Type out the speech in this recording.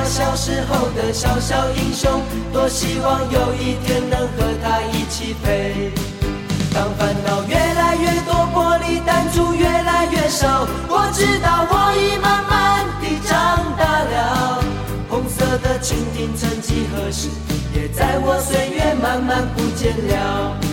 小时候的小小英雄，多希望有一天能和他一起飞。当烦恼越来越多，玻璃弹珠越来越少，我知道我已慢慢地长大了。红色的蜻蜓曾几何时，也在我岁月慢慢不见了。